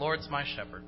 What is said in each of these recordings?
Lord's my shepherd.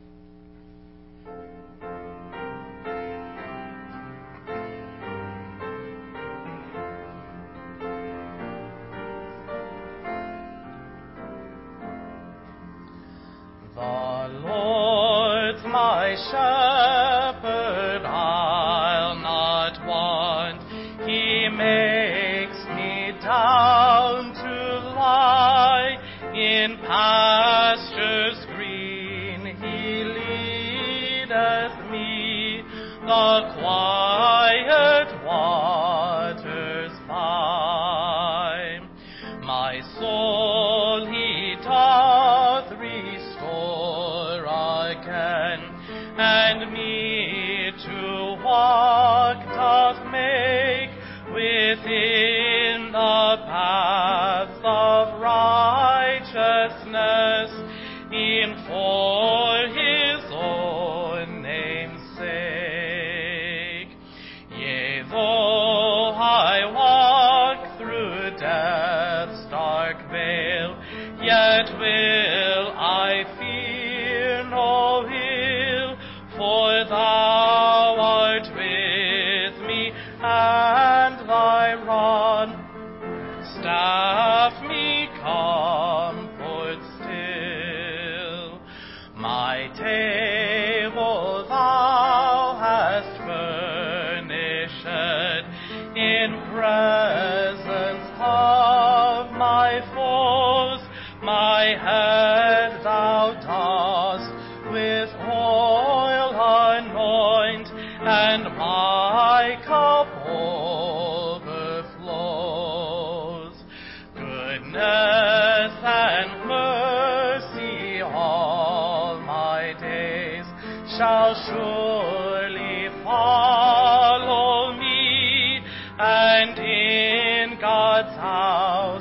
The Lord's my shepherd, I'll not want. He makes me down to lie in pastures green. He leadeth me the quiet waters by. My soul he doth restore again, and me to walk doth make within the paths of righteousness, in for his own name's sake. Yea, though I walk through death's dark vale, yet will I fear no ill, for thou art with me, and thy rod, staff me comfort still. My table thou hast furnished in presence of my foes. My head thou dost with oil anoint, and my cup overflows. Goodness and mercy all my days shall surely follow me, and in God's house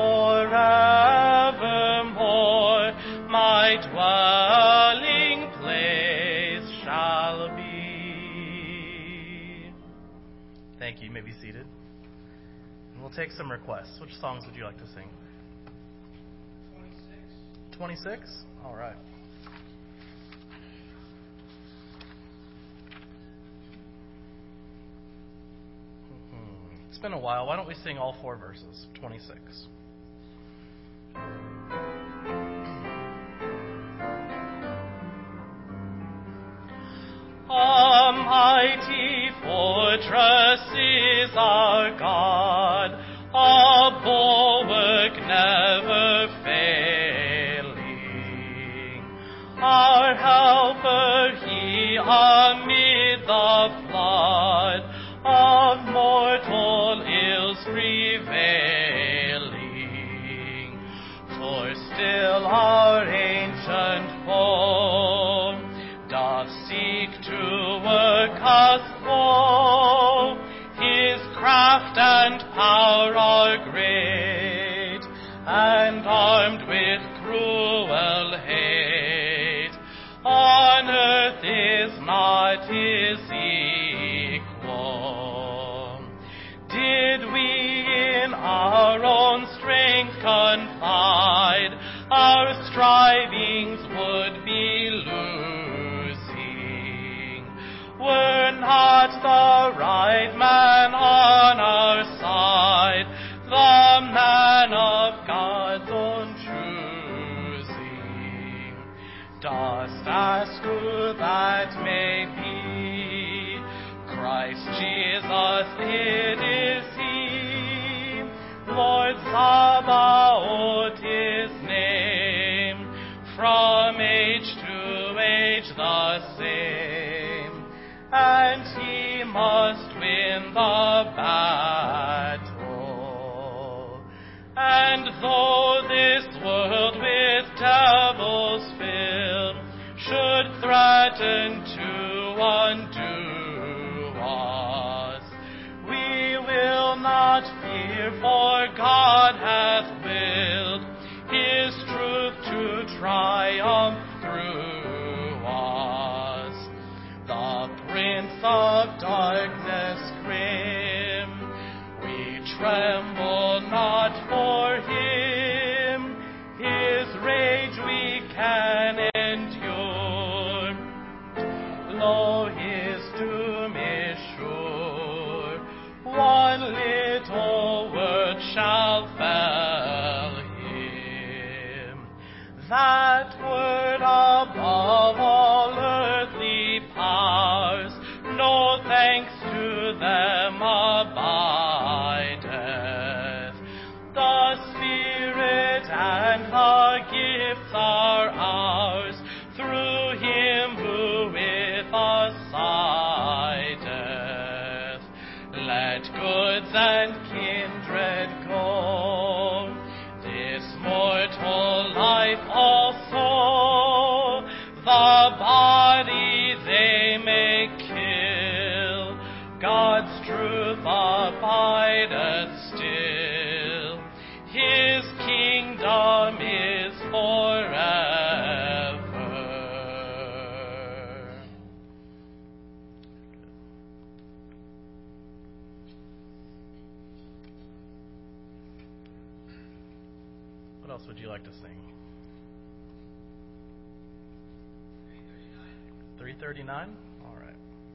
forevermore my dwelling place shall be. Thank you. You may be seated. And we'll take some requests. Which songs would you like to sing? 26. 26? All right. It's been a while. Why don't we sing all 4 verses? 26. A mighty fortress is our God, a bulwark never failing. Our helper he amid the flood of mortal ills prevailing. For still our ancient foe doth seek to work us woe. His craft and power are great, and armed with cruel hate. On earth is not his equal. Did we in our own strength confide, our strivings would be losing. Were not the right man on our side, the man of God's own choosing? Dost ask who that may be? Christ Jesus, it is he. Lord Sabaoth his name, from age to age the same, and he must win the battle. And though this world with devils filled should threaten to undo us, we will not fear, for God hath willed his truth to triumph through us. The prince of darkness grim, we tremble not for him. His rage we can that word above all earthly powers, no thanks to them abideth. The Spirit and the gifts are ours, through him who with us sideth. Let goods and kindred go, this mortal life also, the body they may kill, God's truth abideth still, his kingdom is forever. What else would you like to sing? 339? All right.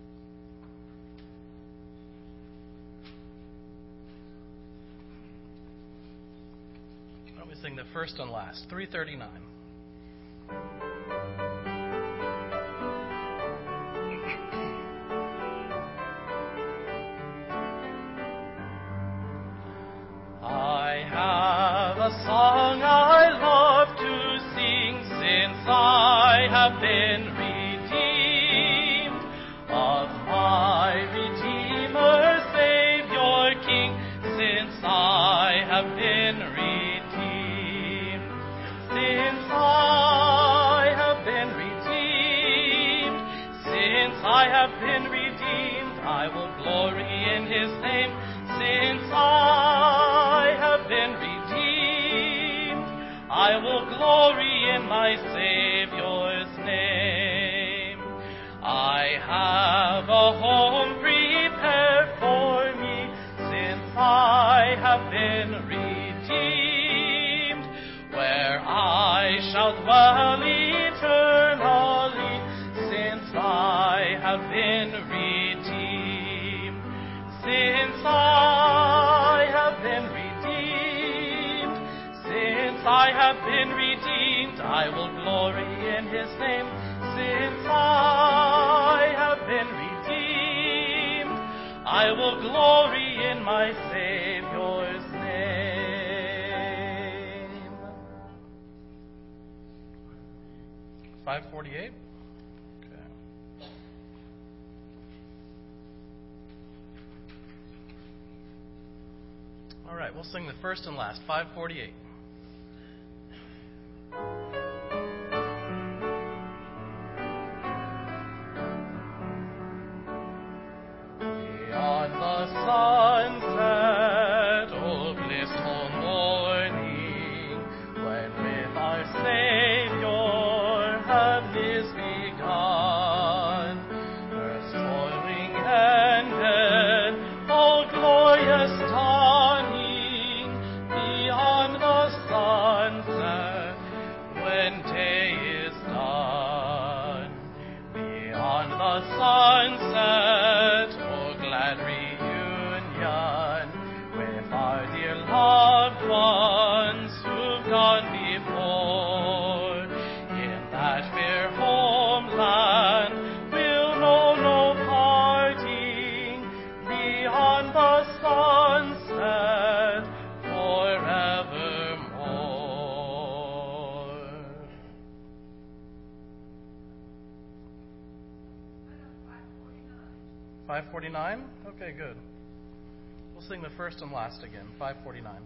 Why don't we sing the first and last? 339. I have a song I love to sing, since I have been redeemed of my Redeemer, Savior, King, since I have been redeemed. Since I have been redeemed, since I have been redeemed, I will glory in his name. Since I have been redeemed, I will glory in my Savior's name. I have a home prepared for me, since I have been redeemed, where I shall dwell eternally, since I have been redeemed. Since I have been redeemed, since I have been redeemed, I will glory in his name. Since I have been redeemed, I will glory in my Savior's name. 548? All right, we'll sing the first and last, 548. Beyond the sunset, oh blissful morning, when with our Savior heaven is begun, earth's toiling ended, oh glorious dawning, beyond the sunset, when day is done. Beyond the sunset, oh glad reunion, with our dear loved ones who've gone before. In that fair homeland, we'll know no parting, beyond the sunset, forevermore. 549? Okay, good. We'll sing the first and last again, 549.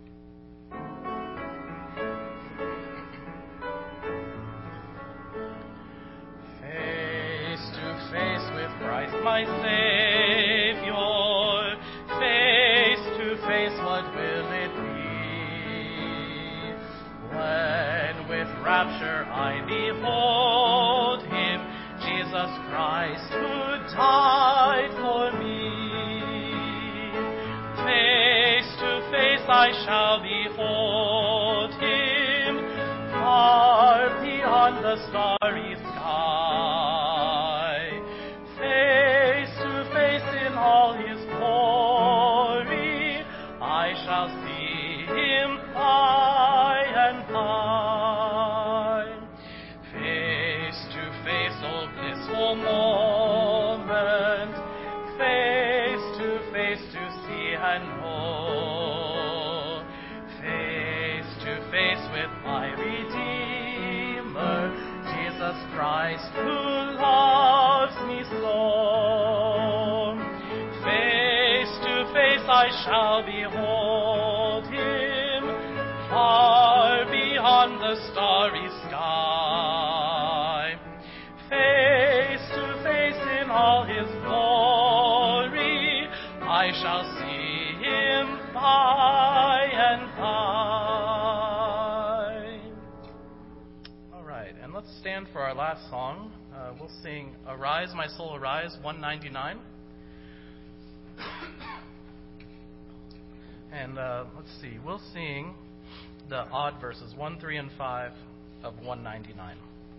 Face to face with Christ my Savior, face to face, what will it be? When with rapture I behold him, Jesus Christ who died for me. Face to face I shall behold him, far beyond the starry sky. Face to face in all his glory, I shall see him by and by. Christ who loves me so. Face to face I shall behold him, far beyond the starry sky. Face to face in all his glory, I shall see him by and by. All right, and let's stand for our last song. We'll sing Arise, My Soul, Arise, 199. And let's see, we'll sing the odd verses, 1, 3, and 5 of 199.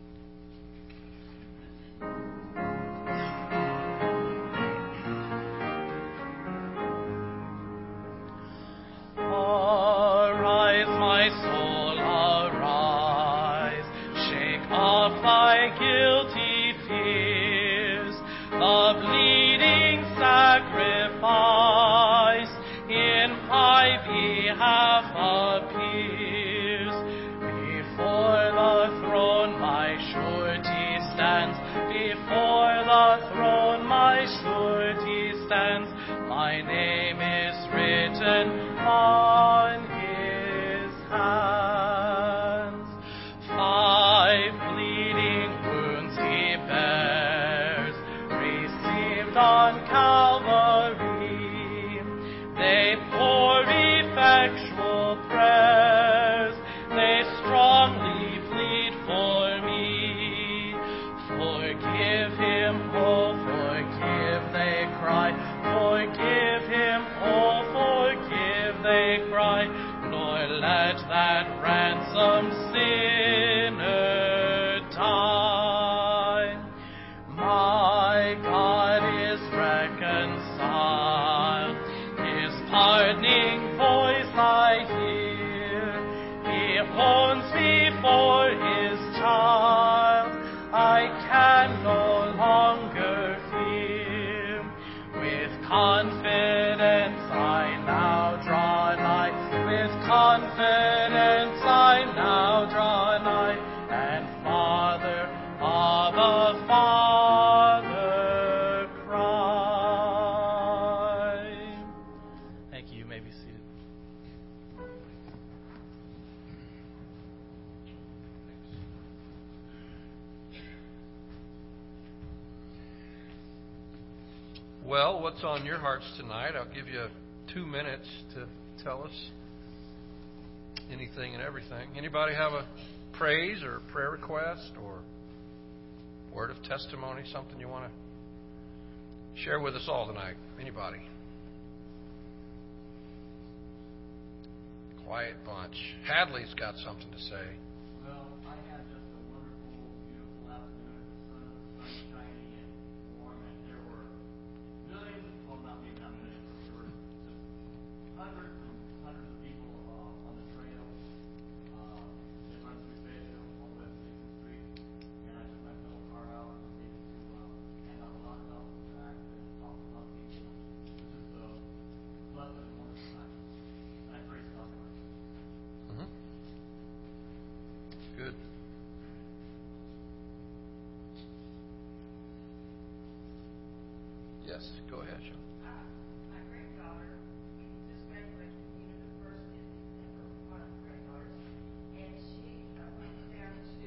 Arise, my soul, arise. Shake off thy guilty fears. The bleeding sacrifice in my behalf appears. Before the throne my surety stands. Before the throne my surety stands. My name is written on his hands. 5 bleeding wounds he bears, received on Calvary. They pour effectual prayers, they strongly plead for me. Forgive him, oh forgive, they cry. Forgive him, oh forgive, they cry. Nor let that ransomed sinner die. My God is reconciled, his pardoning voice I hear. He owns me for his child, I can no longer fear. With confidence I now draw nigh, with confidence I now draw nigh, and Father, Abba, Father, cry. Thank you. You may be seated. Well, what's on your hearts tonight? I'll give you 2 minutes to tell us anything and everything. Anybody have a praise or prayer request or word of testimony, something you want to share with us all tonight? Anybody? Quiet bunch. Hadley's got something to say. Well, I had just a wonderful, beautiful afternoon. The sun was shining and warm, and there were millions, well, not maybe not millions, but there were just hundreds and hundreds of people on the trail. It runs through Fayetteville all the way up 6th Street, and I took my pedal car out and was able to hand out a lot of help back and talk to a lot of people. It was just a blessed and wonderful time. And I praise God for it. Good. Yes, go ahead, Sean. My granddaughter just graduated from university, one of the granddaughters, and she went down to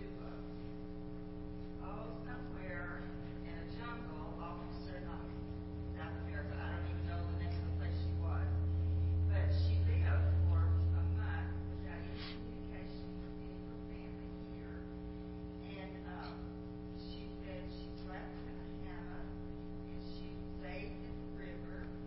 somewhere in a jungle off of Suriname, South America. I don't even know the name of the place she was, but she lived for a month without any communication with any of her family here, and she said she slept in a hammock. And she bathed in the river,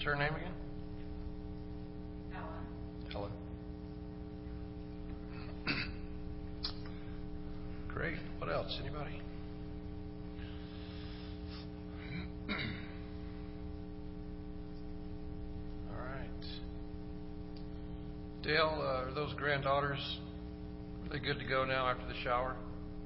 her name again? Ellen. Ellen. Great. What else? Anybody? All right. Dale, are those granddaughters, are they good to go now after the shower?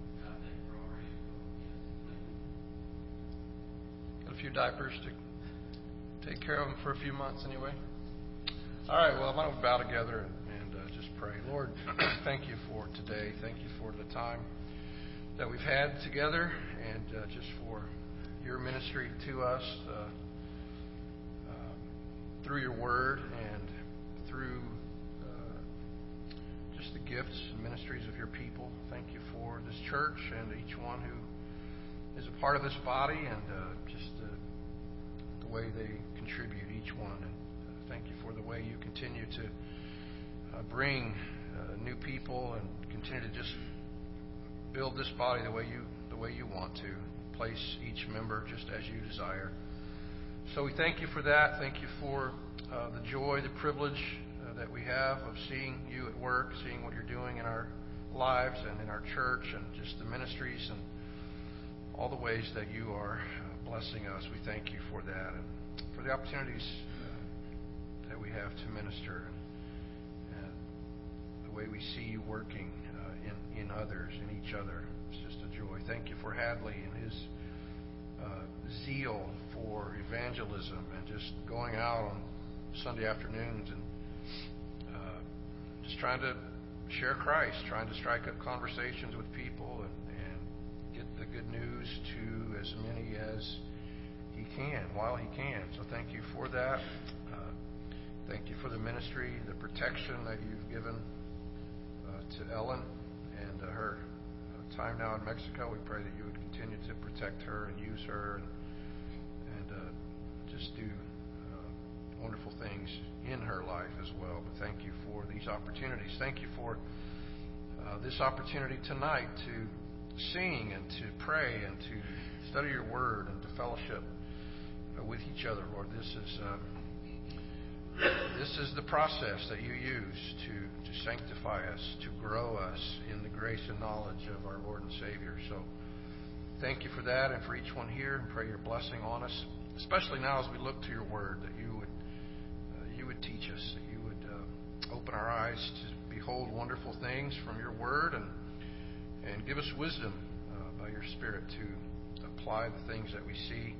Got a few diapers to take care of them for a few months anyway. All right, well, why don't we bow together and just pray. Lord, thank you for today. Thank you for the time that we've had together and just for your ministry to us through your word and through just the gifts and ministries of your people. Thank you for this church and each one who is a part of this body and just the way they contribute, each one. And thank you for the way you continue to bring new people and continue to just build this body the way you want to. Place each member just as you desire. So we thank you for that. Thank you for the joy, the privilege that we have of seeing you at work, seeing what you're doing in our lives and in our church and just the ministries and all the ways that you are blessing us. We thank you for that and for the opportunities that we have to minister and the way we see you working in others, in each other. It's just a joy. Thank you for Hadley and his zeal for evangelism and just going out on Sunday afternoons and just trying to share Christ, trying to strike up conversations with people and get the good news to as many as he can, while he can. So thank you for that. Thank you for the ministry, the protection that you've given to Ellen and her time now in Mexico. We pray that you would continue to protect her and use her and just do wonderful things in her life as well. But thank you for these opportunities. Thank you for this opportunity tonight to sing and to pray and to study your word and to fellowship with each other. Lord, this is the process that you use to sanctify us, to grow us in the grace and knowledge of our Lord and Savior. So thank you for that and for each one here, and pray your blessing on us, especially now as we look to your word, that you would teach us, that you would open our eyes to behold wonderful things from your word and give us wisdom by your Spirit to apply the things that we see,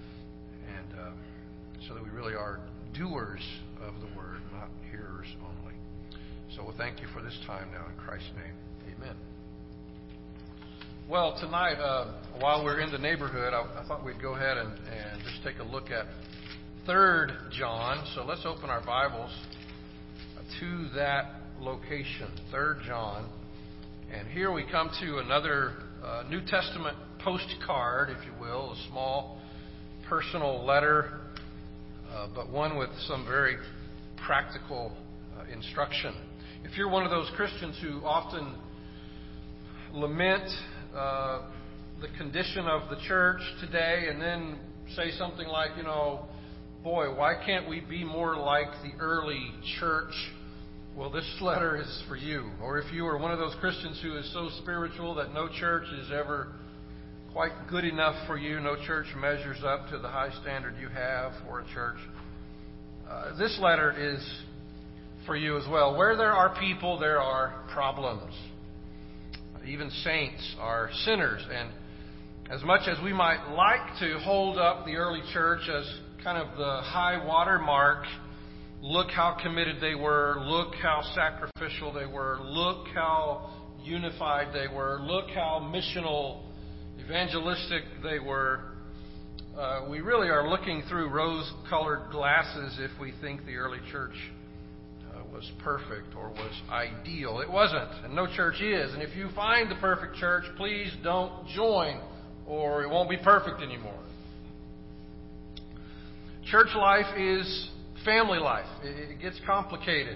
and so that we really are doers of the word, not hearers only. So we'll thank you for this time now in Christ's name. Amen. Well, tonight, while we're in the neighborhood, I thought we'd go ahead and just take a look at 3 John. So let's open our Bibles to that location, 3 John. And here we come to another New Testament postcard, if you will, a small personal letter, but one with some very practical instruction. If you're one of those Christians who often lament the condition of the church today and then say something like, boy, why can't we be more like the early church? Well, this letter is for you. Or if you are one of those Christians who is so spiritual that no church is ever quite good enough for you, no church measures up to the high standard you have for a church, this letter is for you as well. Where there are people, there are problems. Even saints are sinners. And as much as we might like to hold up the early church as kind of the high water mark, look how committed they were, look how sacrificial they were, look how unified they were, look how missional, evangelistic they were, we really are looking through rose-colored glasses if we think the early church was perfect or was ideal. It wasn't, and no church is. And if you find the perfect church, please don't join, or it won't be perfect anymore. Church life is family life. It gets complicated.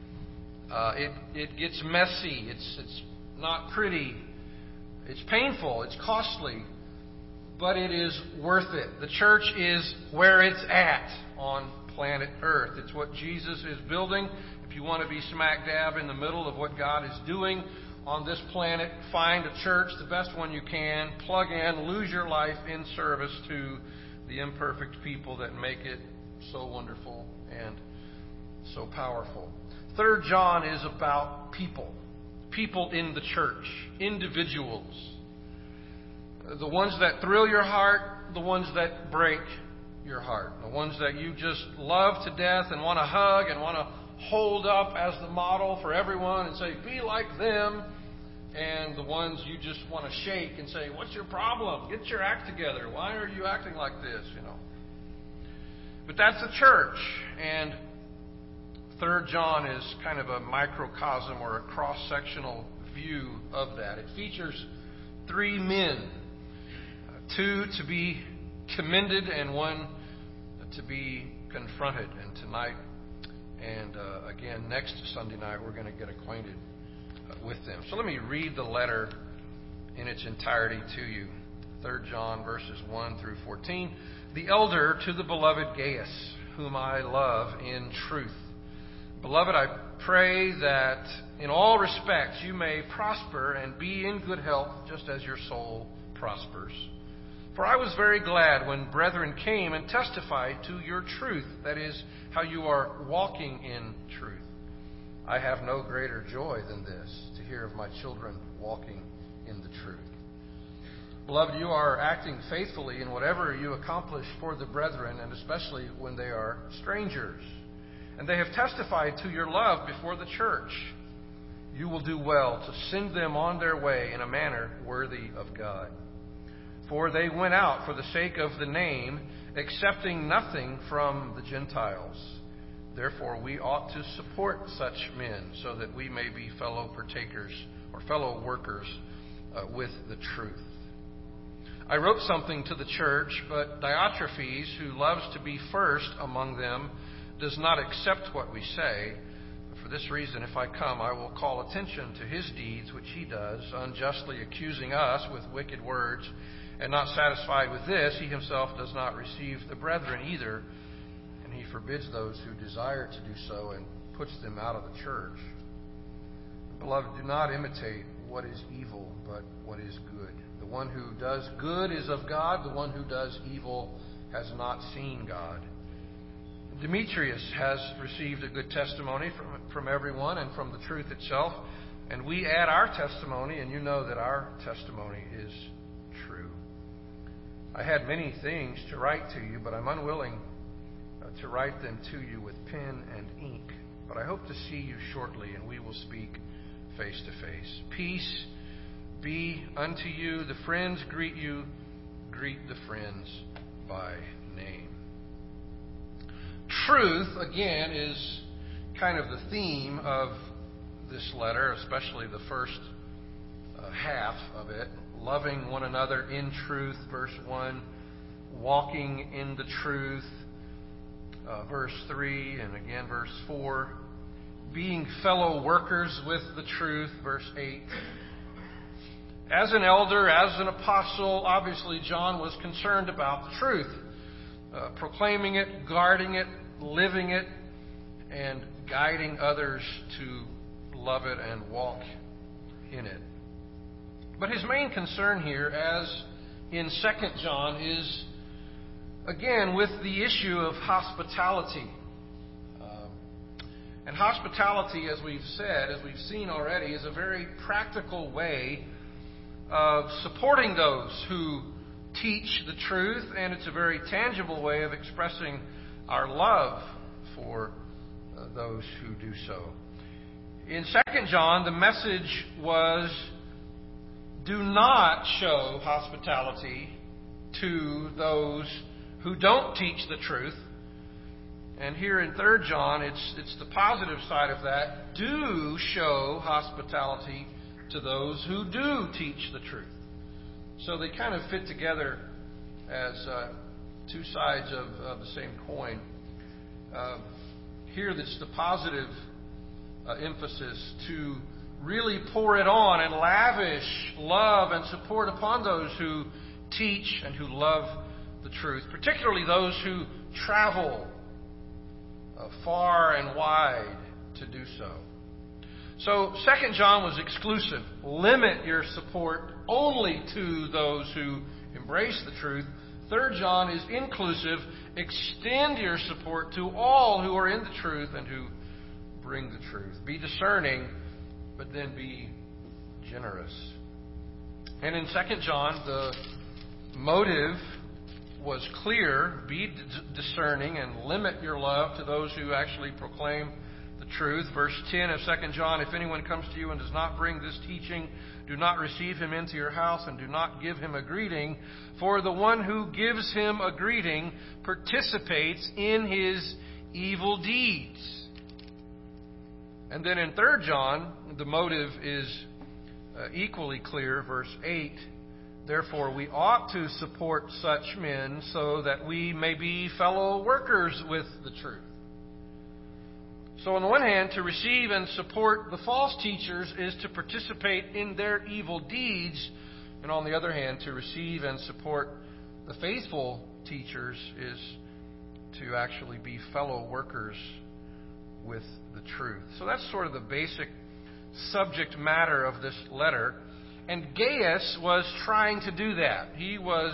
It gets messy. It's not pretty. It's painful. It's costly. But it is worth it. The church is where it's at on planet Earth. It's what Jesus is building. If you want to be smack dab in the middle of what God is doing on this planet, find a church, the best one you can, plug in, lose your life in service to the imperfect people that make it so wonderful and so powerful. 3 John is about people. People in the church. Individuals. The ones that thrill your heart, the ones that break your heart. The ones that you just love to death and want to hug and want to hold up as the model for everyone and say, be like them. And the ones you just want to shake and say, what's your problem? Get your act together. Why are you acting like this? But that's the church. And 3 John is kind of a microcosm or a cross-sectional view of that. It features 3 men, 2 to be commended and 1 to be confronted. And tonight and again next Sunday night we're going to get acquainted with them. So let me read the letter in its entirety to you. 3 John verses 1 through 14. The elder to the beloved Gaius, whom I love in truth. Beloved, I pray that in all respects you may prosper and be in good health, just as your soul prospers. For I was very glad when brethren came and testified to your truth, that is, how you are walking in truth. I have no greater joy than this, to hear of my children walking in the truth. Beloved, you are acting faithfully in whatever you accomplish for the brethren, and especially when they are strangers. And they have testified to your love before the church. You will do well to send them on their way in a manner worthy of God. For they went out for the sake of the name, accepting nothing from the Gentiles. Therefore, we ought to support such men, so that we may be fellow partakers or fellow workers with the truth. I wrote something to the church, but Diotrephes, who loves to be first among them, does not accept what we say. For this reason, if I come, I will call attention to his deeds, which he does, unjustly accusing us with wicked words. And not satisfied with this, he himself does not receive the brethren either, and he forbids those who desire to do so and puts them out of the church. Beloved, do not imitate what is evil, but what is good. The one who does good is of God. The one who does evil has not seen God. Demetrius has received a good testimony from everyone and from the truth itself. And we add our testimony, and you know that our testimony is true. I had many things to write to you, but I'm unwilling to write them to you with pen and ink. But I hope to see you shortly, and we will speak face to face. Peace be unto you. The friends greet you. Greet the friends by name. Truth, again, is kind of the theme of this letter, especially the first half of it. Loving one another in truth, verse 1. Walking in the truth, verse 3, and again, verse 4. Being fellow workers with the truth, verse 8. As an elder, as an apostle, obviously John was concerned about the truth. Proclaiming it, guarding it, living it, and guiding others to love it and walk in it. But his main concern here, as in 2 John, is again with the issue of hospitality. And hospitality, as we've said, as we've seen already, is a very practical way of supporting those who teach the truth, and it's a very tangible way of expressing our love for those who do so. In 2 John, the message was, do not show hospitality to those who don't teach the truth. And here in 3 John, it's the positive side of that. Do show hospitality to those who do teach the truth. So they kind of fit together as two sides of the same coin. Here, that's the positive emphasis to really pour it on and lavish love and support upon those who teach and who love the truth, particularly those who travel far and wide to do so. So 2 John was exclusive. Limit your support only to those who embrace the truth. 3 John is inclusive. Extend your support to all who are in the truth and who bring the truth. Be discerning, but then be generous. And in 2 John, the motive was clear. Be discerning and limit your love to those who actually proclaim the truth. Verse 10 of 2 John, if anyone comes to you and does not bring this teaching, do not receive him into your house and do not give him a greeting, for the one who gives him a greeting participates in his evil deeds. And then in 3 John, the motive is equally clear. Verse 8, therefore we ought to support such men so that we may be fellow workers with the truth. So on the one hand, to receive and support the false teachers is to participate in their evil deeds. And on the other hand, to receive and support the faithful teachers is to actually be fellow workers with the truth. So that's sort of the basic subject matter of this letter. And Gaius was trying to do that. He was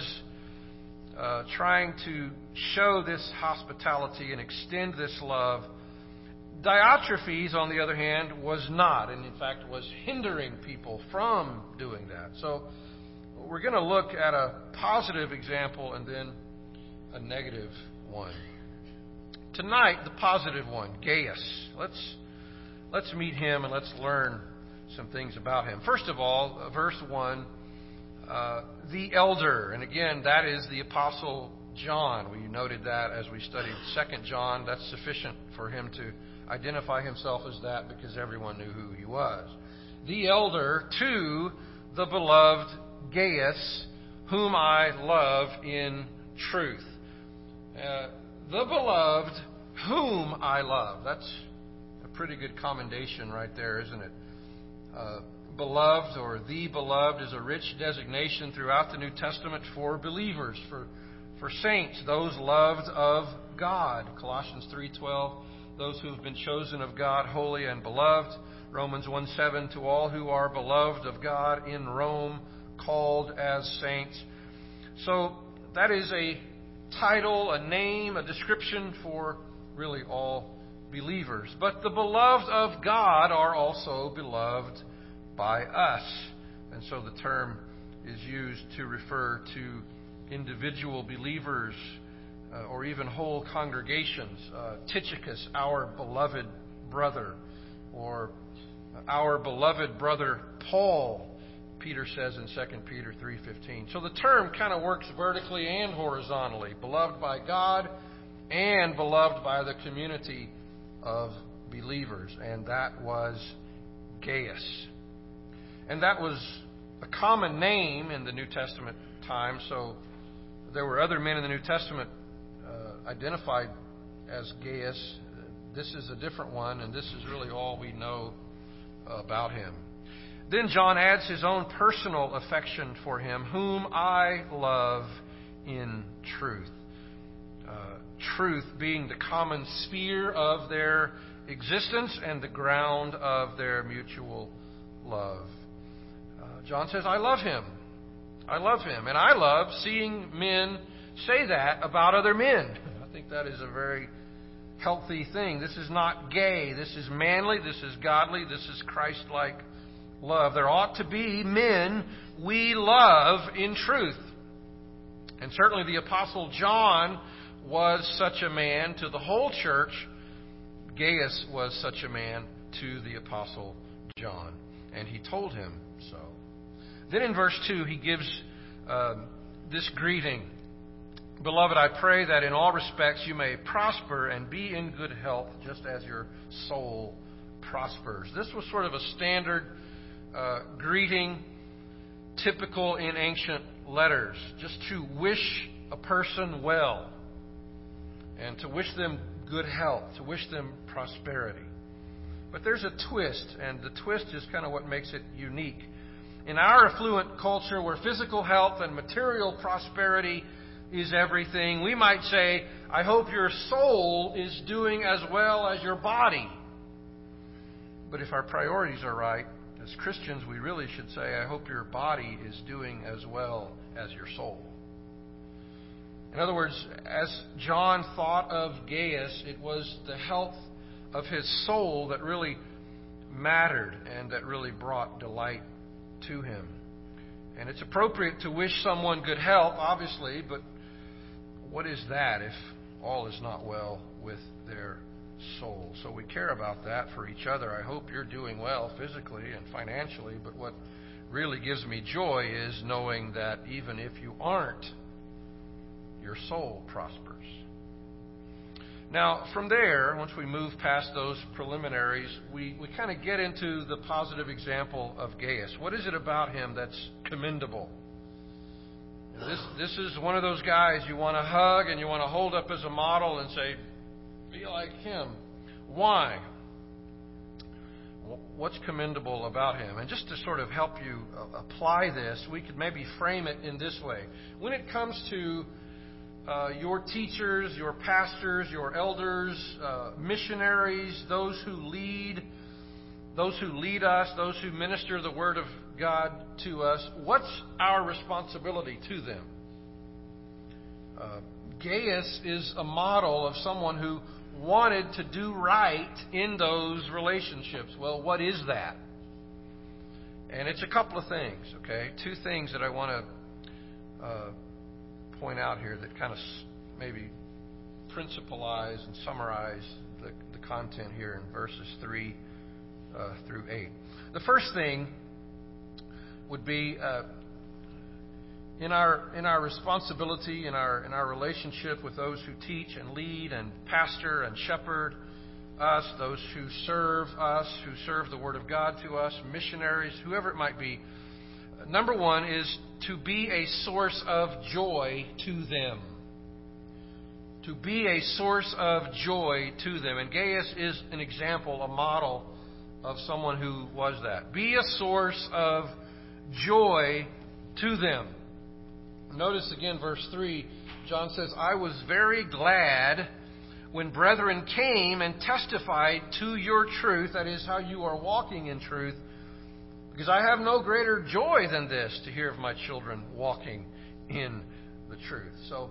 trying to show this hospitality and extend this love. Diotrephes, on the other hand, was not, and in fact was hindering people from doing that. So we're going to look at a positive example and then a negative one. Tonight, the positive one, Gaius. Let's meet him and let's learn some things about him. First of all, verse 1, the elder. And again, that is the Apostle John. We noted that as we studied 2 John. That's sufficient for him to identify himself as that because everyone knew who he was. The elder to the beloved Gaius, whom I love in truth. The beloved whom I love. That's a pretty good commendation right there, isn't it? Beloved or the beloved is a rich designation throughout the New Testament for believers, for saints, those loved of God. Colossians 3:12, those who have been chosen of God, holy and beloved. Romans 1:7, to all who are beloved of God in Rome, called as saints. So that is a title, a name, a description for really all believers. But the beloved of God are also beloved by us. And so the term is used to refer to individual believers or even whole congregations. Tychicus, our beloved brother, or our beloved brother Paul, Peter says in 2 Peter 3:15. So the term kind of works vertically and horizontally. Beloved by God and beloved by the community of believers. And that was Gaius. And that was a common name in the New Testament time. So there were other men in the New Testament identified as Gaius. This is a different one, and this is really all we know about him. Then John adds his own personal affection for him, whom I love in truth. Truth being the common sphere of their existence and the ground of their mutual love. John says, I love him. I love him. And I love seeing men say that about other men. I think that is a very healthy thing. This is not gay. This is manly. This is godly. This is Christ-like love. There ought to be men we love in truth. And certainly the Apostle John was such a man to the whole church. Gaius was such a man to the Apostle John. And he told him so. Then in verse 2, he gives this greeting. Beloved, I pray that in all respects you may prosper and be in good health, just as your soul prospers. This was sort of a standard greeting, typical in ancient letters, just to wish a person well and to wish them good health, to wish them prosperity. But there's a twist, and the twist is kind of what makes it unique. In our affluent culture where physical health and material prosperity is everything. We might say, I hope your soul is doing as well as your body. But if our priorities are right, as Christians, we really should say, I hope your body is doing as well as your soul. In other words, as John thought of Gaius, it was the health of his soul that really mattered and that really brought delight to him. And it's appropriate to wish someone good health, obviously, but what is that if all is not well with their soul? So we care about that for each other. I hope you're doing well physically and financially, but what really gives me joy is knowing that even if you aren't, your soul prospers. Now, from there, once we move past those preliminaries, we kind of get into the positive example of Gaius. What is it about him that's commendable? This is one of those guys you want to hug and you want to hold up as a model and say, be like him. Why? What's commendable about him? And just to sort of help you apply this, we could maybe frame it in this way. When it comes to your teachers, your pastors, your elders, missionaries, those who lead us, those who minister the Word of God to us, what's our responsibility to them? Gaius is a model of someone who wanted to do right in those relationships. Well, what is that? And it's a couple of things, okay? Two things that I want to point out here that kind of maybe principalize and summarize the content here in verses 3 through 8. The first thing would be in our responsibility, in our relationship with those who teach and lead and pastor and shepherd us, those who serve us, who serve the Word of God to us, missionaries, whoever it might be. Number one is to be a source of joy to them. To be a source of joy to them. And Gaius is an example, a model of someone who was that. Be a source of joy to them. Notice again verse 3, John says, I was very glad when brethren came and testified to your truth, that is, how you are walking in truth, because I have no greater joy than this, to hear of my children walking in the truth. So,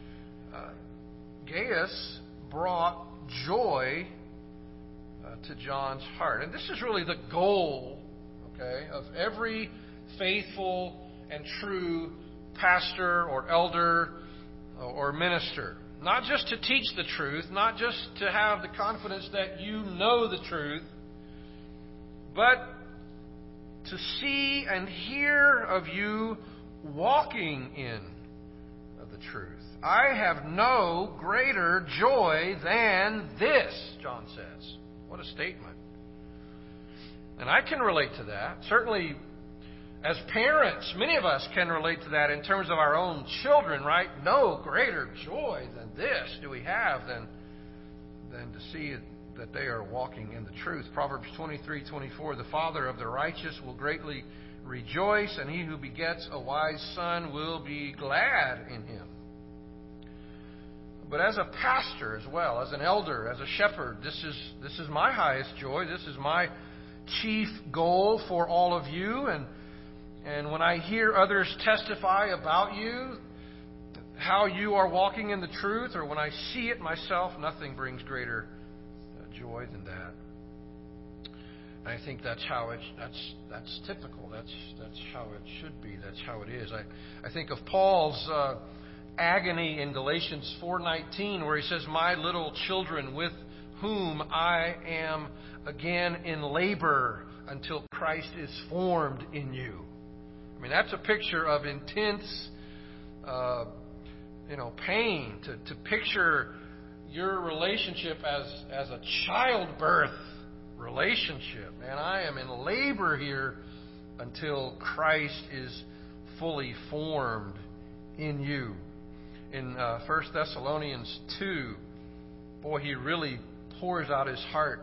Gaius brought joy to John's heart. And this is really the goal, okay, of every faithful and true pastor or elder or minister. Not just to teach the truth, not just to have the confidence that you know the truth, but to see and hear of you walking in the truth. I have no greater joy than this, John says. What a statement. And I can relate to that. Certainly, as parents, many of us can relate to that in terms of our own children, right? No greater joy than this do we have than to see that they are walking in the truth. Proverbs 23:24, the father of the righteous will greatly rejoice, and he who begets a wise son will be glad in him. But as a pastor as well, as an elder, as a shepherd, this is my highest joy. This is my chief goal for all of you. And when I hear others testify about you, how you are walking in the truth, or when I see it myself, nothing brings greater joy than that. And I think that's how that's typical. That's how it should be. That's how it is. I think of Paul's agony in Galatians 4:19, where he says, "My little children, with whom I am again in labor until Christ is formed in you." I mean, that's a picture of intense, pain. To picture your relationship as a childbirth relationship. Man, I am in labor here until Christ is fully formed in you. In 1 Thessalonians 2, boy, he really pours out his heart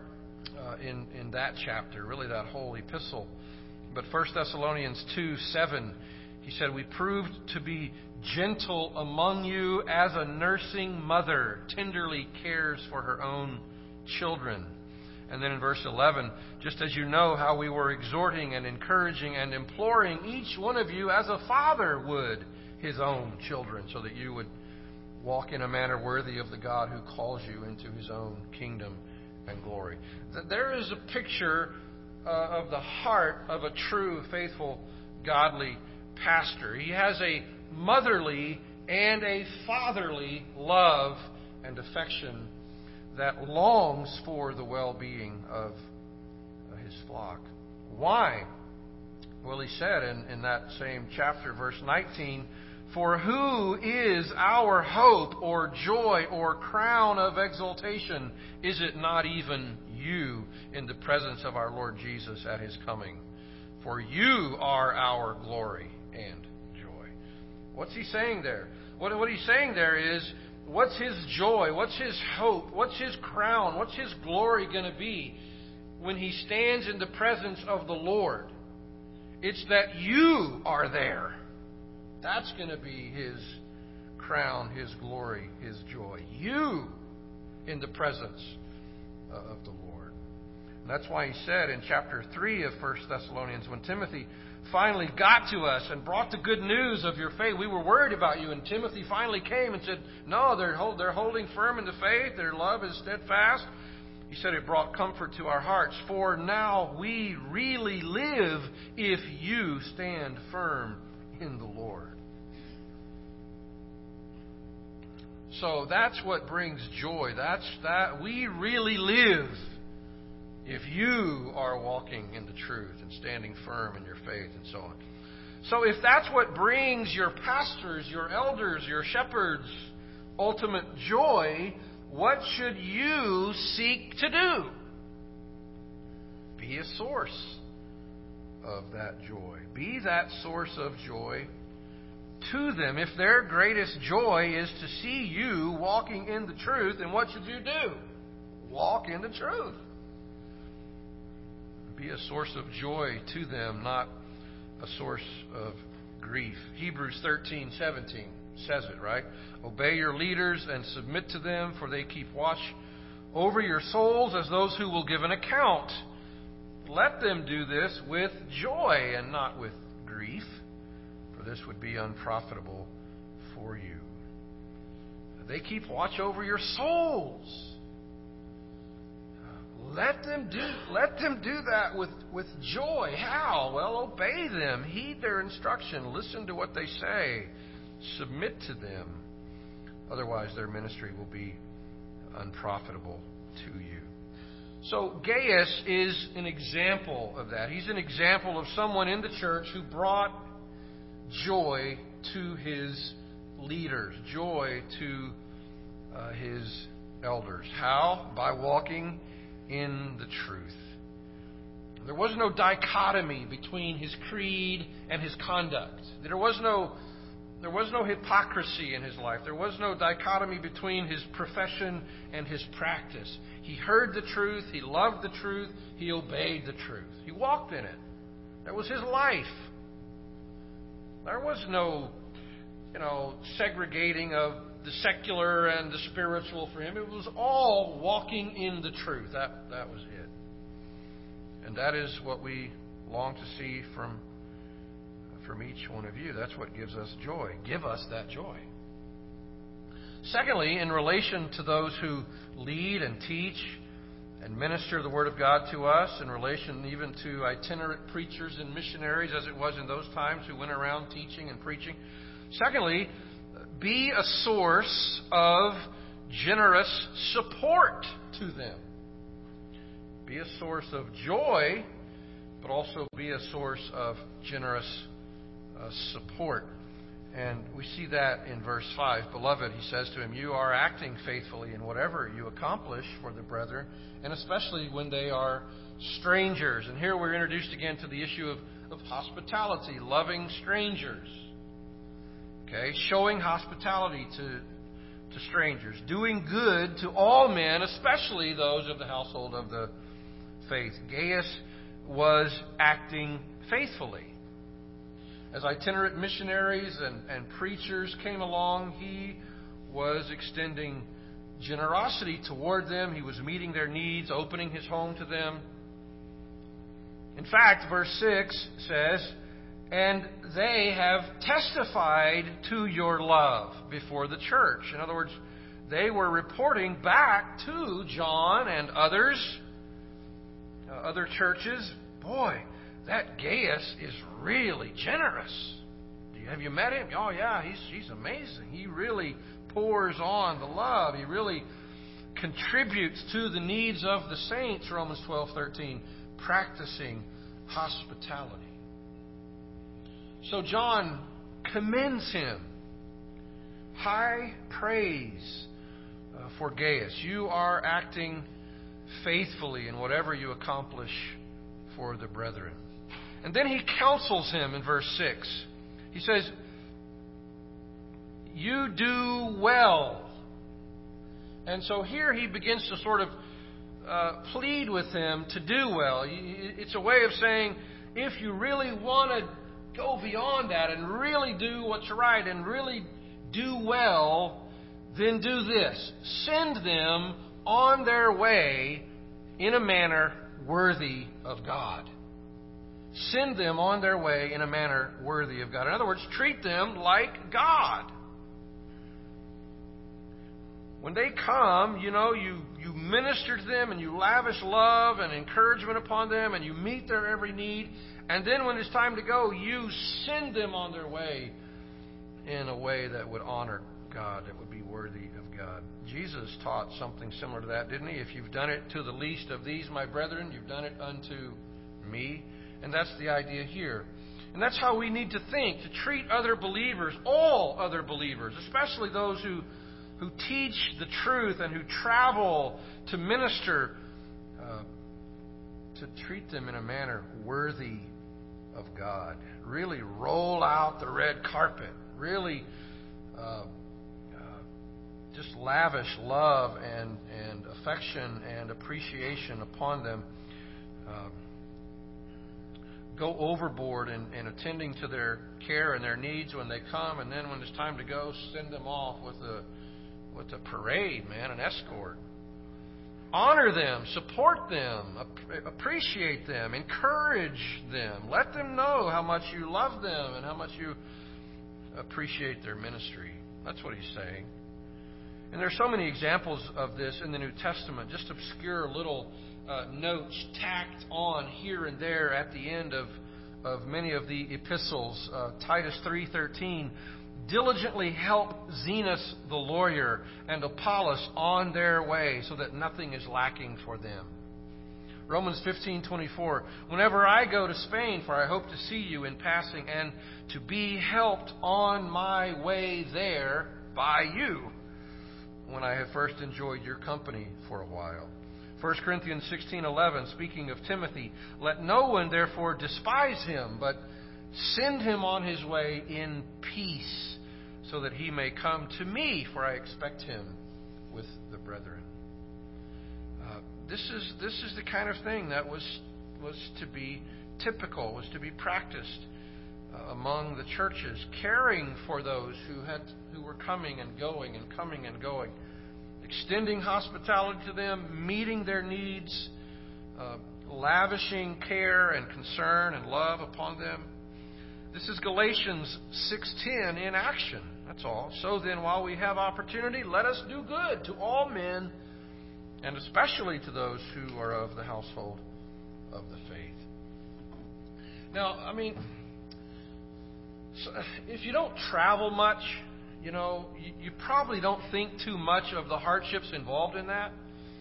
in that chapter, really that whole epistle. But 1 Thessalonians 2:7, He said, we proved to be gentle among you as a nursing mother tenderly cares for her own children. And then in verse 11, just as you know how we were exhorting and encouraging and imploring each one of you as a father would his own children, so that you would walk in a manner worthy of the God who calls you into his own kingdom and glory. There is a picture of the heart of a true, faithful, godly pastor. He has a motherly and a fatherly love and affection that longs for the well-being of his flock. Why? Well, he said in that same chapter, verse 19, for who is our hope or joy or crown of exaltation? Is it not even you in the presence of our Lord Jesus at his coming? For you are our glory and joy. What's he saying there? What he's saying there is, what's his joy? What's his hope? What's his crown? What's his glory going to be when he stands in the presence of the Lord? It's that you are there. That's going to be his crown, his glory, his joy. You in the presence of the Lord. And that's why he said in chapter 3 of 1 Thessalonians, when Timothy finally got to us and brought the good news of your faith, we were worried about you, and Timothy finally came and said, no, they're holding firm in the faith, their love is steadfast. He said it brought comfort to our hearts, for now we really live if you stand firm in the Lord. So that's what brings joy. That's that we really live if you are walking in the truth and standing firm in your faith and so on. So if that's what brings your pastors, your elders, your shepherds ultimate joy, what should you seek to do? Be a source of that joy. Be that source of joy to them. If their greatest joy is to see you walking in the truth, then what should you do? Walk in the truth. Be a source of joy to them, not a source of grief. Hebrews 13:17 says it, right? Obey your leaders and submit to them, for they keep watch over your souls as those who will give an account. Let them do this with joy and not with grief, for this would be unprofitable for you. They keep watch over your souls. Let them do that with joy. How? Well, obey them. Heed their instruction. Listen to what they say. Submit to them. Otherwise, their ministry will be unprofitable to you. So Gaius is an example of that. He's an example of someone in the church who brought joy to his leaders, joy to his elders. How? By walking in the truth. There was no dichotomy between his creed and his conduct. There was no hypocrisy in his life. There was no dichotomy between his profession and his practice. He heard the truth. He loved the truth. He obeyed the truth. He walked in it. That was his life. There was no, segregating of the secular and the spiritual for him. It was all walking in the truth. That was it. And that is what we long to see from each one of you. That's what gives us joy. Give us that joy. Secondly, in relation to those who lead and teach and minister the Word of God to us, in relation even to itinerant preachers and missionaries, as it was in those times, who went around teaching and preaching. Secondly, be a source of generous support to them. Be a source of joy, but also be a source of generous support. And we see that in verse 5. Beloved, he says to him, you are acting faithfully in whatever you accomplish for the brethren, and especially when they are strangers. And here we're introduced again to the issue of hospitality, loving strangers. Okay, showing hospitality to strangers, doing good to all men, especially those of the household of the faith. Gaius was acting faithfully. as itinerant missionaries and preachers came along, he was extending generosity toward them. He was meeting their needs, opening his home to them. In fact, verse 6 says, "And they have testified to your love before the church." In other words, they were reporting back to John and others, other churches, "Boy, that Gaius is really generous. Have you met him? Oh, yeah, he's amazing. He really pours on the love. He really contributes to the needs of the saints," Romans 12:13, practicing hospitality. So John commends him. High praise for Gaius. You are acting faithfully in whatever you accomplish for the brethren. And then he counsels him in verse 6. He says, "You do well." And so here he begins to sort of plead with him to do well. It's a way of saying, if you really want to go beyond that and really do what's right and really do well, then do this. Send them on their way in a manner worthy of God. Send them on their way in a manner worthy of God. In other words, treat them like God. When they come, you minister to them and you lavish love and encouragement upon them and you meet their every need. And then when it's time to go, you send them on their way in a way that would honor God, that would be worthy of God. Jesus taught something similar to that, didn't he? "If you've done it to the least of these, my brethren, you've done it unto me." And that's the idea here. And that's how we need to think, to treat other believers, all other believers, especially those who teach the truth and who travel to minister, to treat them in a manner worthy of God. Really roll out the red carpet. Really just lavish love and affection and appreciation upon them. Go overboard in attending to their care and their needs when they come, and then when it's time to go, send them off with a parade, man, an escort. Honor them, support them, appreciate them, encourage them. Let them know how much you love them and how much you appreciate their ministry. That's what he's saying. And there's so many examples of this in the New Testament, just obscure little notes tacked on here and there at the end of many of the epistles. Titus 3:13, "Diligently help Zenas the lawyer and Apollos on their way so that nothing is lacking for them." Romans 15:24, "Whenever I go to Spain, for I hope to see you in passing and to be helped on my way there by you, when I have first enjoyed your company for a while." 1 Corinthians 16:11, speaking of Timothy, "Let no one therefore despise him, but send him on his way in peace, so that he may come to me, for I expect him with the brethren." This is the kind of thing that was to be typical, was to be practiced among the churches, caring for those who were coming and going and coming and going, extending hospitality to them, meeting their needs, lavishing care and concern and love upon them. This is Galatians 6:10 in action. That's all. "So then, while we have opportunity, let us do good to all men, and especially to those who are of the household of the faith." Now, if you don't travel much, you probably don't think too much of the hardships involved in that.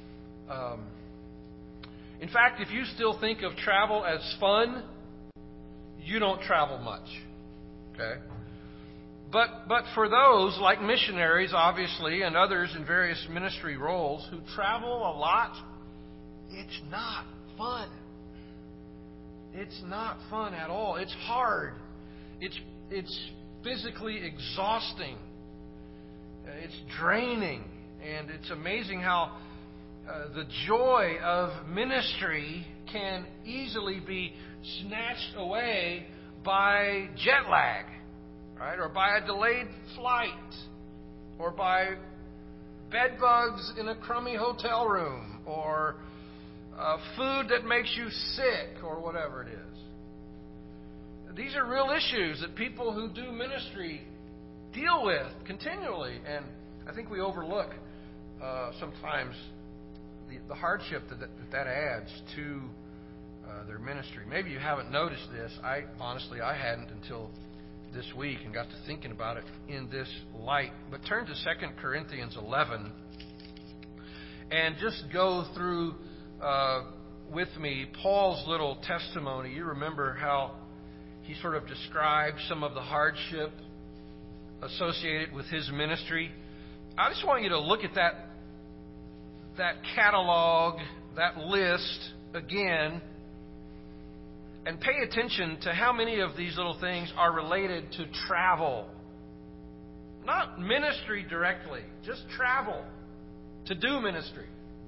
In fact, if you still think of travel as fun, you don't travel much. Okay? But for those, like missionaries, obviously, and others in various ministry roles who travel a lot, it's not fun. It's not fun at all. It's hard. It's physically exhausting. It's draining. And it's amazing how the joy of ministry can easily be snatched away by jet lag, right? Or by a delayed flight, or by bed bugs in a crummy hotel room, or food that makes you sick, or whatever it is. These are real issues that people who do ministry deal with continually, and I think we overlook sometimes the hardship that adds to their ministry. Maybe you haven't noticed this. I hadn't until this week and got to thinking about it in this light. But turn to 2 Corinthians 11 and just go through with me Paul's little testimony. You remember how he sort of described some of the hardship associated with his ministry. I just want you to look at that catalog, that list again, and pay attention to how many of these little things are related to travel. Not ministry directly, just travel to do ministry.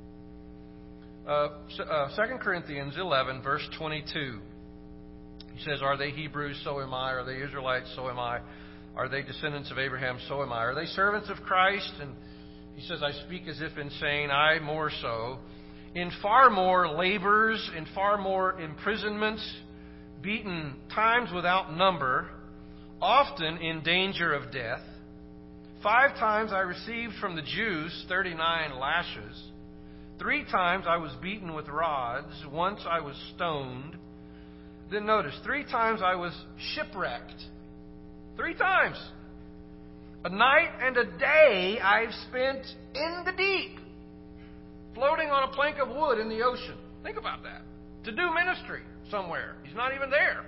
2 Corinthians 11, verse 22. He says, "Are they Hebrews? So am I. Are they Israelites? So am I. Are they descendants of Abraham? So am I. Are they servants of Christ?" And he says, "I speak as if insane, I more so. In far more labors, in far more imprisonments, beaten times without number, often in danger of death. 5 times I received from the Jews 39 lashes. 3 times I was beaten with rods. Once I was stoned." Then notice, 3 times I was shipwrecked. 3 times. "A night and a day I've spent in the deep, floating on a plank of wood in the ocean." Think about that. To do ministry somewhere. He's not even there.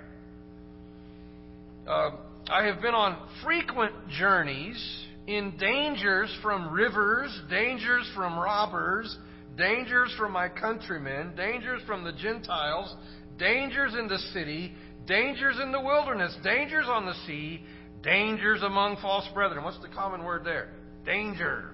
"I have been on frequent journeys, in dangers from rivers, dangers from robbers, dangers from my countrymen, dangers from the Gentiles, dangers in the city, dangers in the wilderness, dangers on the sea, dangers among false brethren." What's the common word there? Danger.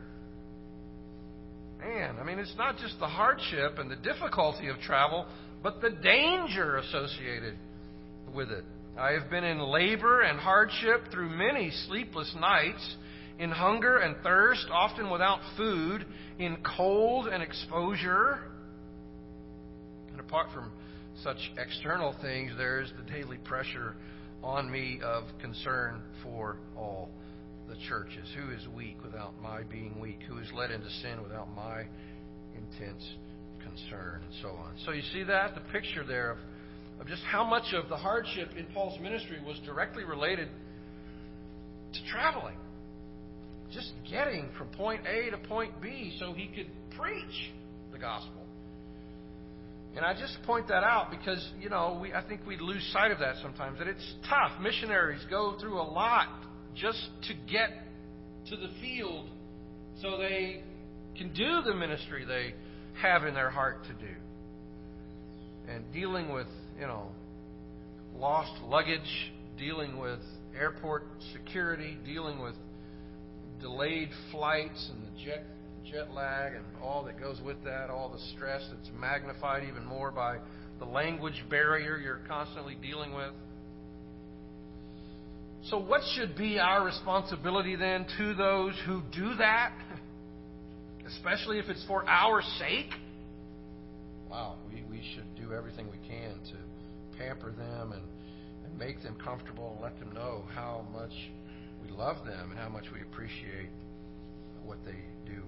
Man, I mean, it's not just the hardship and the difficulty of travel, but the danger associated with it. "I have been in labor and hardship through many sleepless nights, in hunger and thirst, often without food, in cold and exposure." And apart from such external things, there is the daily pressure on me of concern for all the churches. Who is weak without my being weak? Who is led into sin without my intense concern? And so on. So you see that? The picture there of just how much of the hardship in Paul's ministry was directly related to traveling. Just getting from point A to point B so he could preach the gospel. And I just point that out because, I think we lose sight of that sometimes. That it's tough. Missionaries go through a lot just to get to the field so they can do the ministry they have in their heart to do. And dealing with, lost luggage, dealing with airport security, dealing with delayed flights and the jet lag and all that goes with that, all the stress that's magnified even more by the language barrier you're constantly dealing with. So what should be our responsibility then to those who do that, especially if it's for our sake? Wow, we should do everything we can to pamper them and make them comfortable and let them know how much we love them and how much we appreciate what they do.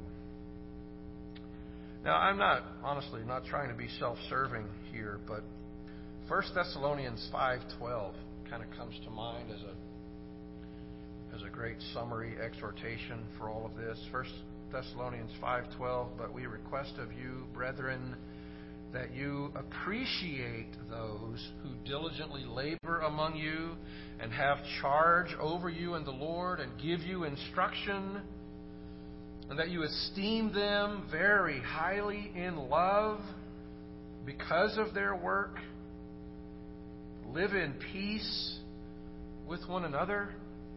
Now, I'm honestly not trying to be self-serving here, but 1 Thessalonians 5:12 kind of comes to mind as a great summary exhortation for all of this. 1 Thessalonians 5:12, "But we request of you, brethren, that you appreciate those who diligently labor among you and have charge over you in the Lord and give you instruction, and that you esteem them very highly in love because of their work. Live in peace with one another."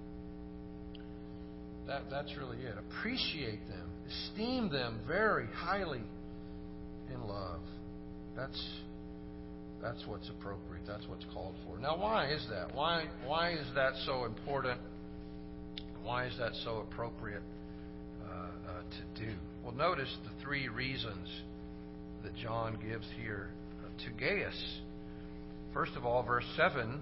That's really it. Appreciate them. Esteem them very highly in love. That's That's what's appropriate. That's what's called for. Now, why is that? Why is that so important? Why is that so appropriate to do? Well, notice the three reasons that John gives here to Gaius. First of all, verse 7,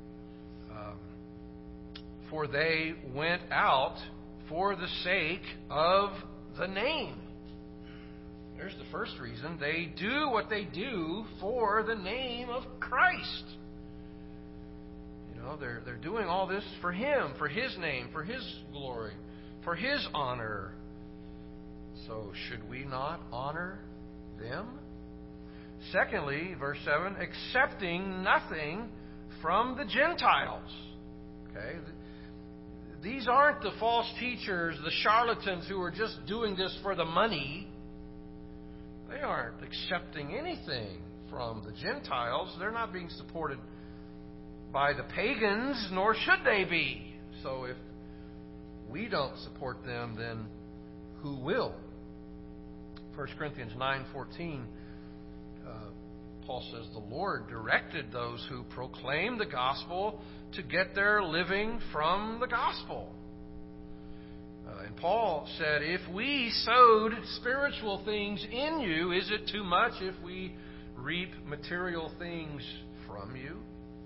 for they went out for the sake of the name. There's the first reason. They do what they do for the name of Christ. You know, they're doing all this for Him, for His name, for His glory, for His honor. So should we not honor them? Secondly, verse 7, accepting nothing from the Gentiles. Okay? These aren't the false teachers, the charlatans who are just doing this for the money. They aren't accepting anything from the Gentiles. They're not being supported by the pagans, nor should they be. So if we don't support them, then who will? 1 Corinthians 9:14, Paul says, the Lord directed those who proclaim the gospel to get their living from the gospel. And Paul said, if we sowed spiritual things in you, is it too much if we reap material things from you?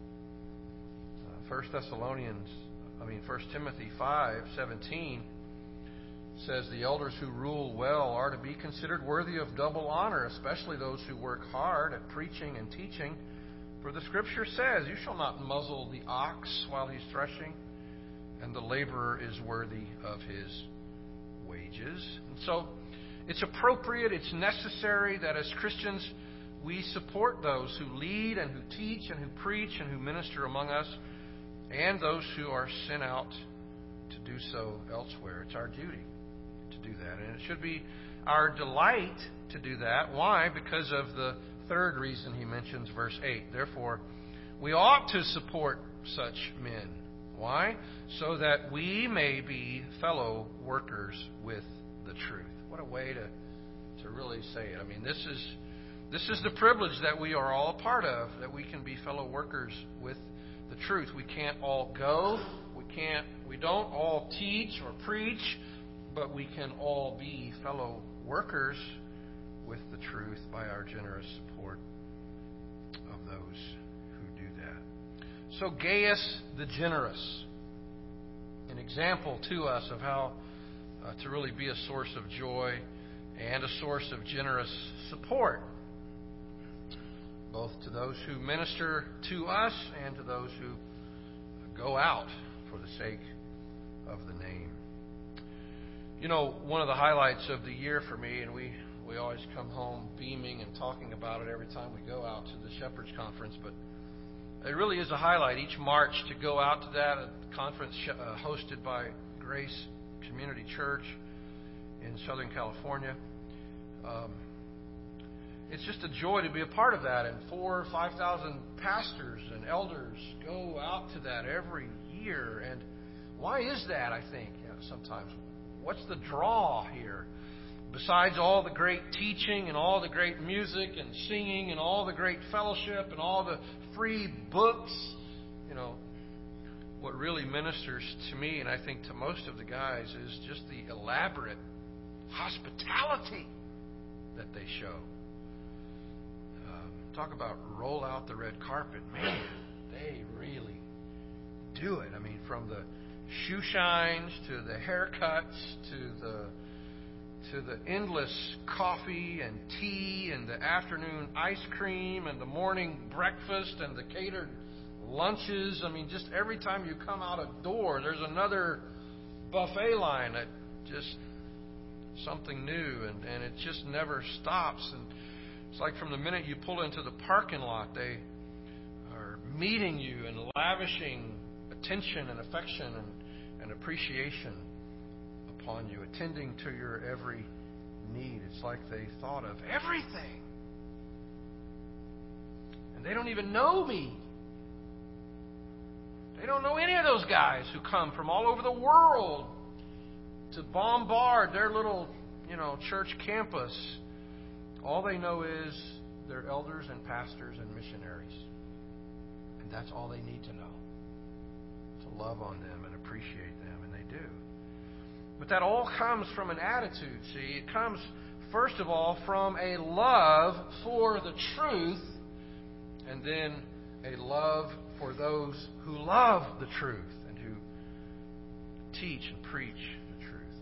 1 Timothy 5:17 says the elders who rule well are to be considered worthy of double honor, especially those who work hard at preaching and teaching. For the Scripture says, you shall not muzzle the ox while he's threshing, and the laborer is worthy of his wages. And so it's appropriate, it's necessary that as Christians we support those who lead and who teach and who preach and who minister among us, and those who are sent out to do so elsewhere. It's our duty to do that. And it should be our delight to do that. Why? Because of the third reason he mentions, verse 8. Therefore, we ought to support such men. Why? So that we may be fellow workers with the truth. What a way to really say it. I mean, this is the privilege that we are all a part of, that we can be fellow workers with the truth. We can't all go. We don't all teach or preach, but we can all be fellow workers with the truth by our generous support of those who do that. So Gaius the generous, an example to us of how to really be a source of joy and a source of generous support, both to those who minister to us and to those who go out for the sake of the name. You know, one of the highlights of the year for me, and we always come home beaming and talking about it every time we go out to the Shepherd's Conference, but it really is a highlight each March to go out to that, a conference hosted by Grace Community Church in Southern California. It's just a joy to be a part of that, and 4,000 or 5,000 pastors and elders go out to that every year. And why is that, I think, sometimes? What's the draw here? Besides all the great teaching and all the great music and singing and all the great fellowship and all the free books, you know, what really ministers to me, and I think to most of the guys, is just the elaborate hospitality that they show. Talk about roll out the red carpet. Man, they really do it. I mean, from the shoe shines to the haircuts to the endless coffee and tea and the afternoon ice cream and the morning breakfast and the catered lunches. I mean, just every time you come out a door, there's another buffet line that just something new, and it just never stops. And it's like from the minute you pull into the parking lot, they are meeting you and lavishing attention and affection and appreciation upon you, attending to your every need. It's like they thought of everything. And they don't even know me. They don't know any of those guys who come from all over the world to bombard their little, church campus. All they know is their elders and pastors and missionaries. And that's all they need to know. To love on them and appreciate them, and they do. But that all comes from an attitude, see. It comes, first of all, from a love for the truth, and then a love for those who love the truth and who teach and preach the truth.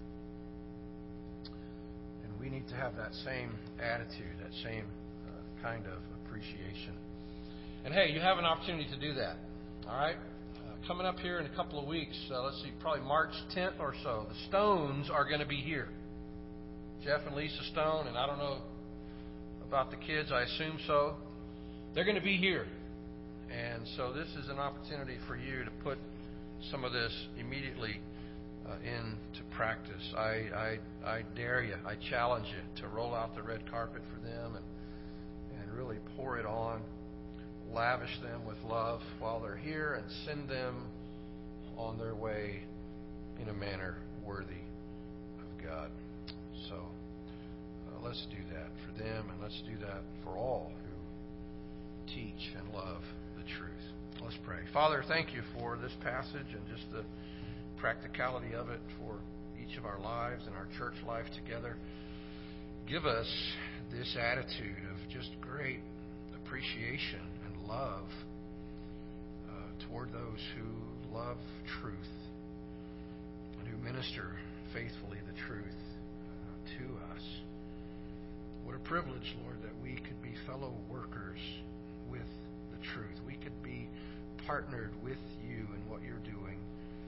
And we need to have that same attitude, that same kind of appreciation. And hey, you have an opportunity to do that. All right? Coming up here in a couple of weeks, let's see, probably March 10th or so, the Stones are going to be here. Jeff and Lisa Stone, and I don't know about the kids, I assume so. They're going to be here. And so this is an opportunity for you to put some of this immediately into practice. I dare you, I challenge you to roll out the red carpet for them and really pour it on. Lavish them with love while they're here and send them on their way in a manner worthy of God. So let's do that for them, and let's do that for all who teach and love the truth. Let's pray. Father, thank you for this passage and just the practicality of it for each of our lives and our church life together. Give us this attitude of just great appreciation and love toward those who love truth and who minister faithfully the truth to us. What a privilege, Lord, that we could be fellow workers with the truth. We could be partnered with you in what you're doing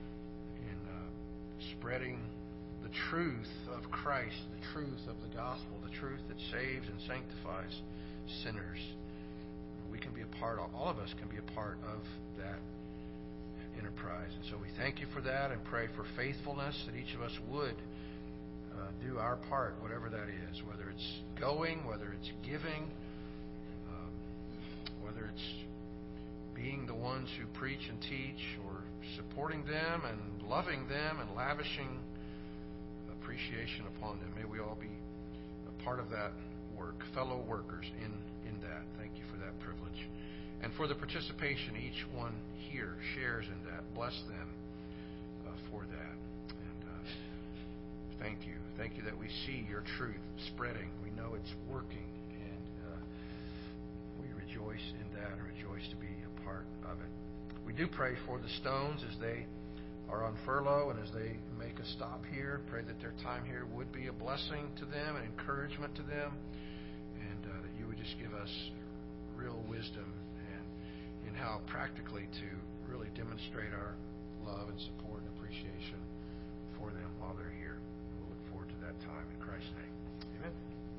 in spreading the truth of Christ, the truth of the gospel, the truth that saves and sanctifies sinners. We can be a part of, all of us can be a part of that enterprise. And so we thank you for that and pray for faithfulness, that each of us would do our part, whatever that is, whether it's going, whether it's giving, whether it's being the ones who preach and teach, or supporting them and loving them and lavishing appreciation upon them. May we all be a part of that work, fellow workers in that. Thank you for that privilege. And for the participation each one here shares in that. Bless them for that. And thank you. Thank you that we see your truth spreading. We know it's working. And we rejoice in that and rejoice to be a part of it. We do pray for the Stones as they are on furlough and as they make a stop here. Pray that their time here would be a blessing to them and encouragement to them. And that you would just give us real wisdom and in how practically to really demonstrate our love and support and appreciation for them while they're here. We'll look forward to that time in Christ's name. Amen.